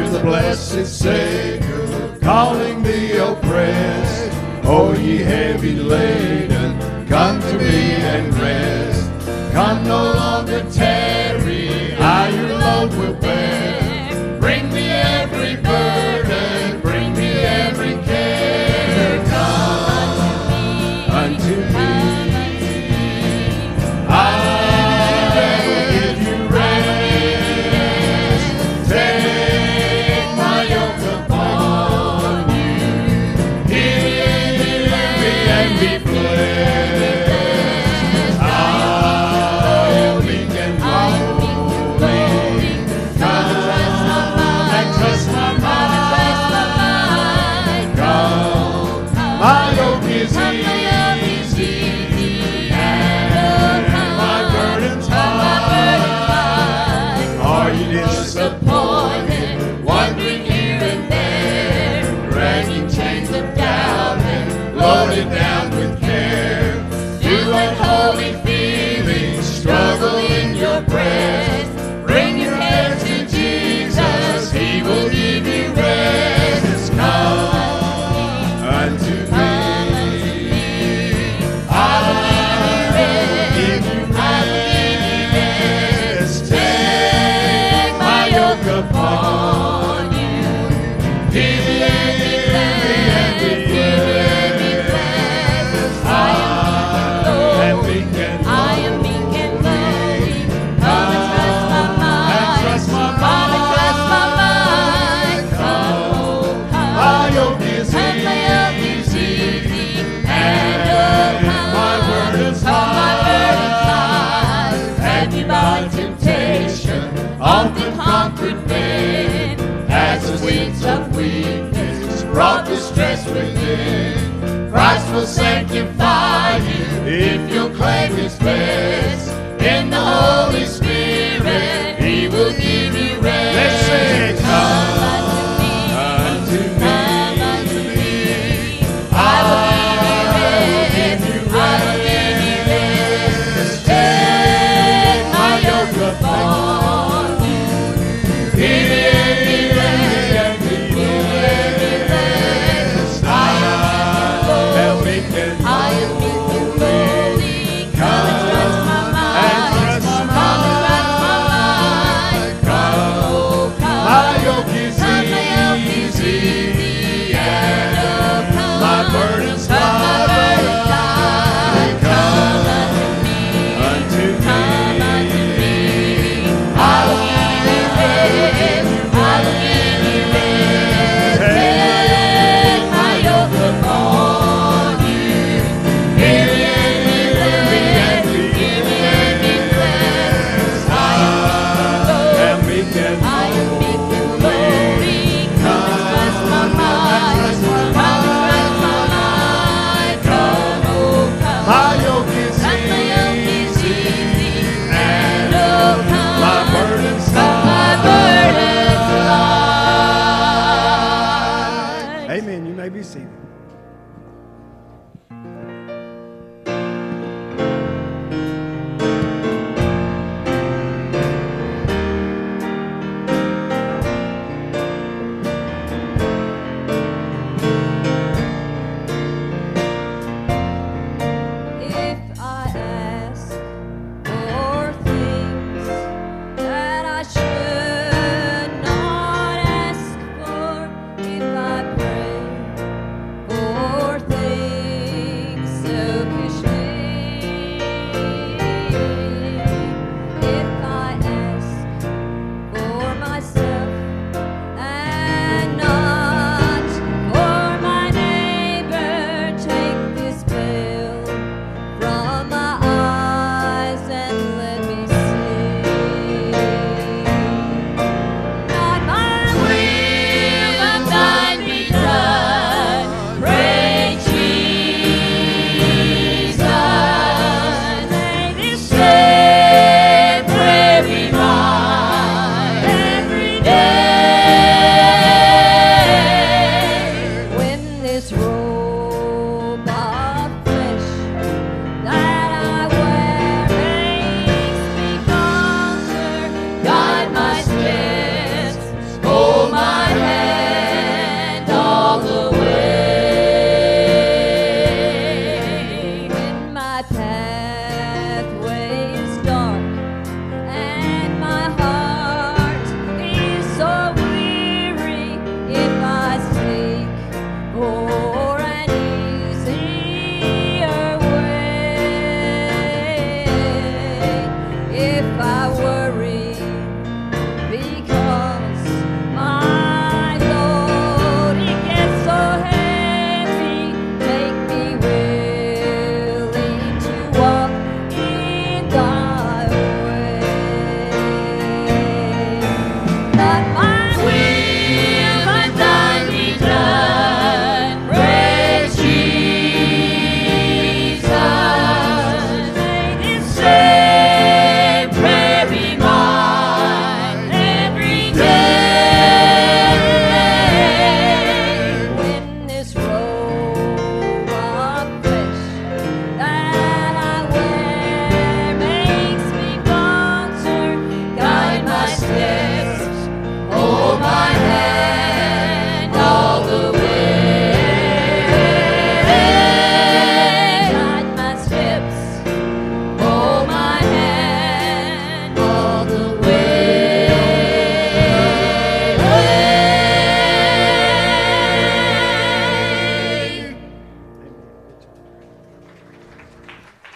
hear the blessed Savior calling the oppressed. O ye heavy laden, come to me and rest. Come no longer tarry, I your load will bear. Bring me every burden, bring me every care. Come unto me, I will give you rest. Take my yoke upon you, hear me and be blessed. I'll meek and lowly, come and trust my mind. Come, my yoke is easy and my burden's light. Are you disappointed, wandering here and there, dragging chains of doubt and loaded down with care? Do unholy feelings struggle in your breast? Bring your head to Jesus, He will give you rest. Come unto me, I will give you rest. Take my yoke upon you, hear me and be blessed. I am meek and lowly, come and trust my mind. Come, my yoke is easy and my burden's light. Have you by temptation often conquered pain? Has the winds of weakness brought distress within? Christ will sanctify you if you'll claim His best. In the Holy Spirit, He will give you rest. Let's sing. Come unto me, I will give you rest. Take my yoke upon you, hear me and be blessed. I am meek and lowly.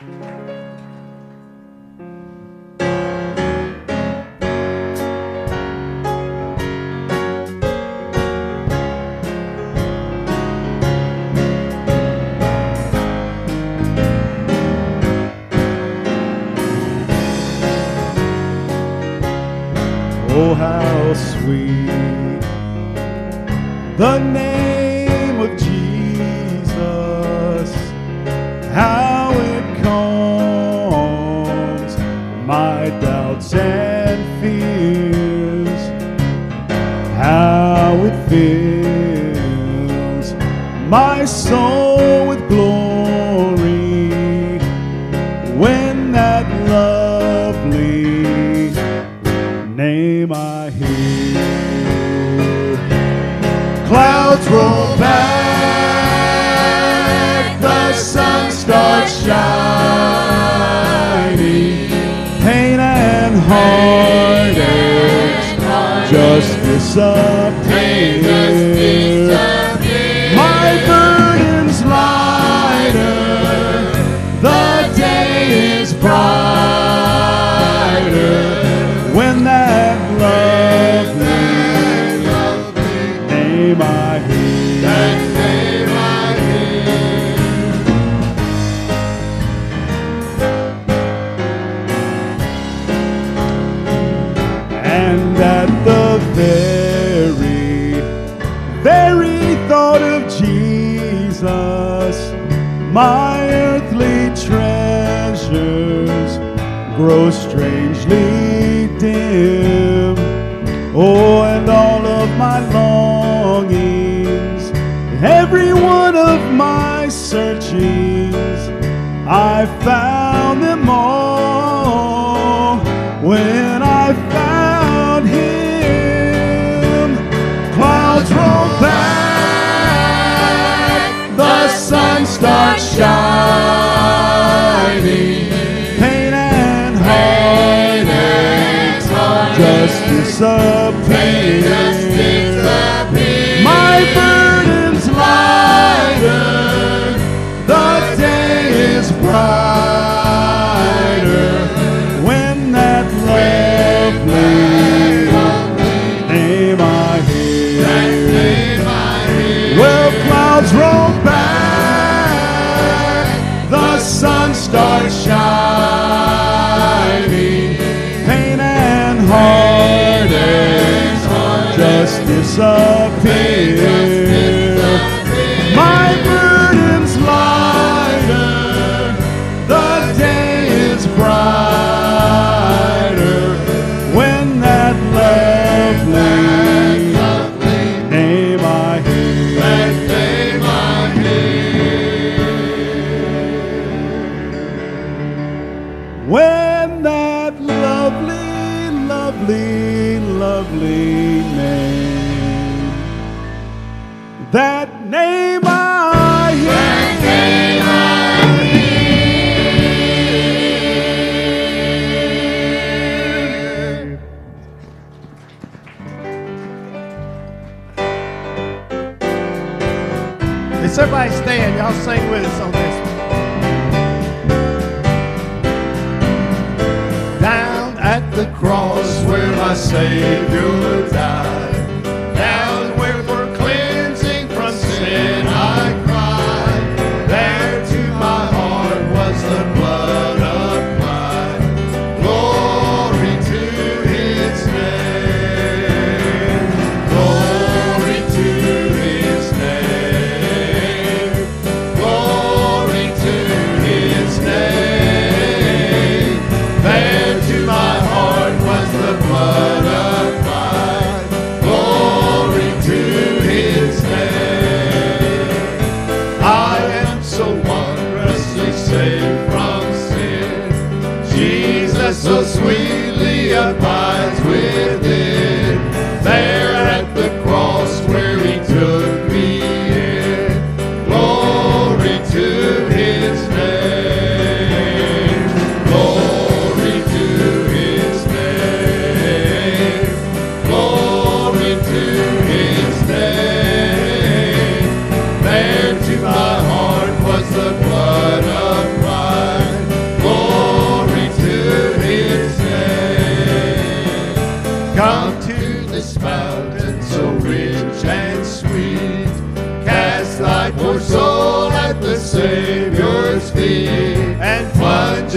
Oh, how sweet the name of Jesus, how it calms my doubts and fears, how it fills my soul with glory when that lovely name I hear. Clouds roll back, the sun starts shining, pain and heartaches just disappear. My burden's lighter, the day is brighter when that lovely name I hear. That name I hear. And at the very thought of Jesus, my earthly treasures grow strangely dim. Oh, and all of my longings, every one of my searchings, I found them all when I found Him. Clouds roll back, the sun starts shining, pain and heartaches just disappear. My burden's lighter, the day is brighter when that lovely name I hear. Well, clouds roll back, the sun starts shining, pain and heartaches just disappear. My burden's lighter, the day is brighter when that lovely name I hear. That name I hear. When that lovely, lovely, lovely name, that name I hear. That name I hear. Let's everybody stand. Y'all sing with us on this one. Down at the cross where my Savior died, down where for cleansing from sin I cried, there to my heart was the blood applied. Glory to His name, glory to His name, glory to His name. There to my heart was the blood applied. Glory to His name. I am so wondrously saved from sin. Jesus so sweetly abides within. There at the cross where He took me in. Glory to His name. Glory to His name. Glory to His name. There to my heart was the blood applied.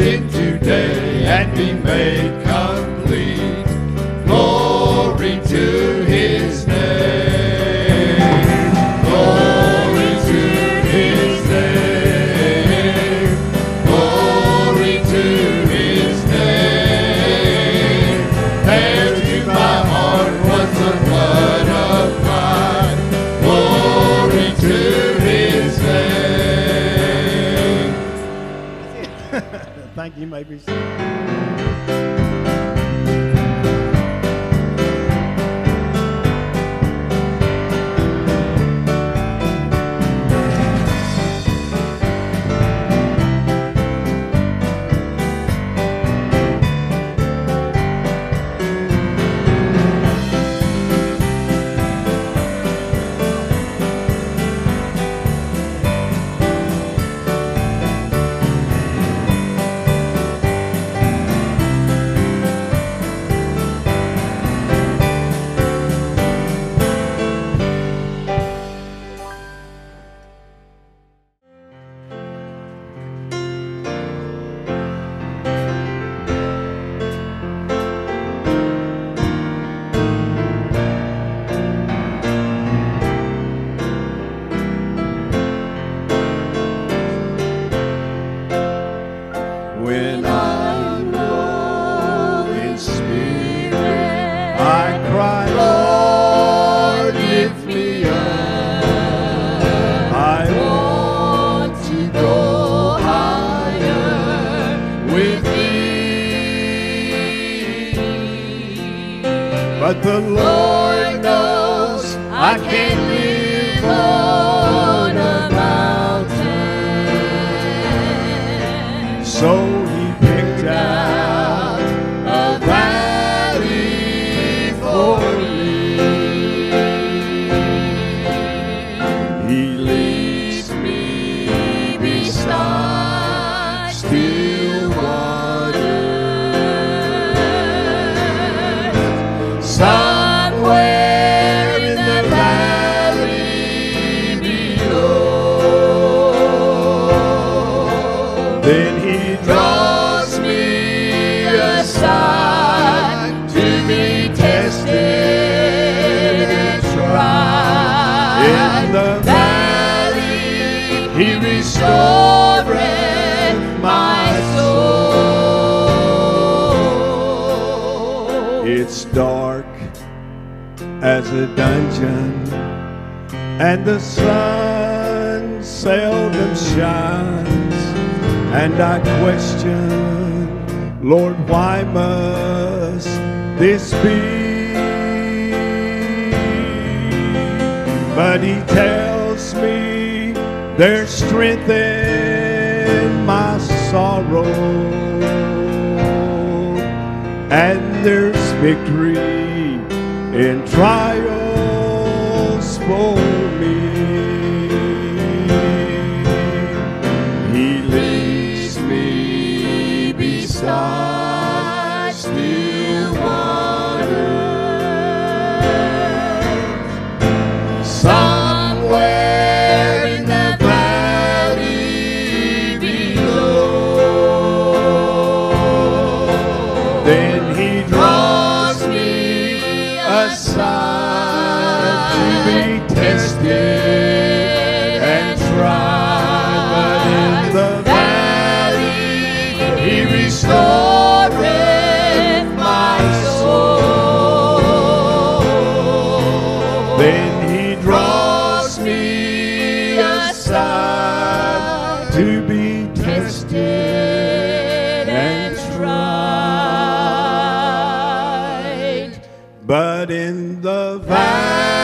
sin today and be made complete. Glory to his name. Glory to his name. Glory to his name. There to my heart was the blood of God. Glory to his name. Thank you, maybe. When I'm low in spirit, I cry, Lord, lift me up. I want to go higher with thee. But the Lord knows I can't live on a mountain. So he picked out a valley for me. He leads me beside still waters. Somewhere in the valley below, then he draws me aside to be tested and tried. In the valley he restoreth my soul. It's dark as a dungeon, and the sun seldom shines, and I question, Lord, why must this be? But he tells me there's strength in my sorrow, and there's victory in trials for me. He leads me beside still waters. Somewhere in the valley below, then he draws me aside to be tested and tried. But in the valley he restoreth my soul. Then he draws me aside to be tested and tried. But in the valley